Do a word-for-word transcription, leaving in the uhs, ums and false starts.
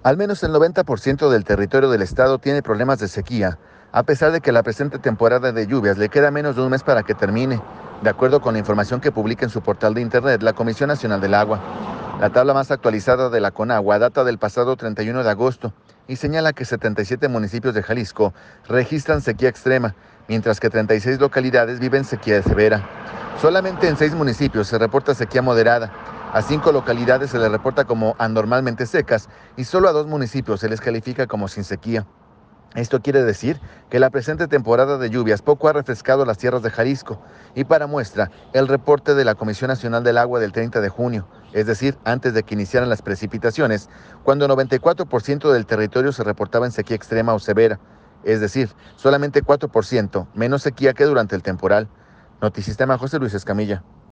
Al menos el noventa por ciento del territorio del estado tiene problemas de sequía, a pesar de que la presente temporada de lluvias le queda menos de un mes para que termine, de acuerdo con la información que publica en su portal de internet la Comisión Nacional del Agua. La tabla más actualizada de la Conagua data del pasado treinta y uno de agosto y señala que setenta y siete municipios de Jalisco registran sequía extrema, mientras que treinta y seis localidades viven sequía severa. Solamente en seis municipios se reporta sequía moderada. A cinco localidades se les reporta como anormalmente secas y solo a dos municipios se les califica como sin sequía. Esto quiere decir que la presente temporada de lluvias poco ha refrescado las tierras de Jalisco y para muestra el reporte de la Comisión Nacional del Agua del treinta de junio, es decir, antes de que iniciaran las precipitaciones, cuando noventa y cuatro por ciento del territorio se reportaba en sequía extrema o severa, es decir, solamente cuatro por ciento menos sequía que durante el temporal. Notisistema José Luis Escamilla.